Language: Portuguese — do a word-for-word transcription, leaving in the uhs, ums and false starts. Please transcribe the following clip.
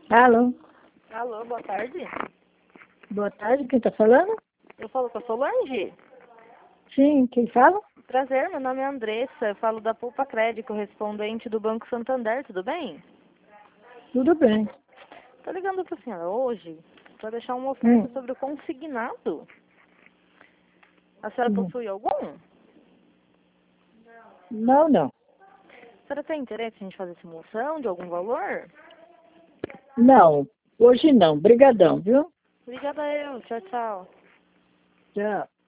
Alô? Alô, boa tarde. Boa tarde, quem tá falando? Eu falo com a Solange. Sim, quem fala? Prazer, meu nome é Andressa. Eu falo da Poupa Crédito, correspondente do Banco Santander, tudo bem? Tudo bem. Tô ligando pra senhora hoje para deixar uma oferta Hum, sobre o consignado. A senhora hum. possui algum? Não, não. A senhora tem interesse em a gente fazer simulação de algum valor? Não, hoje não. Brigadão, viu? Obrigada eu. Tchau, tchau. Tchau.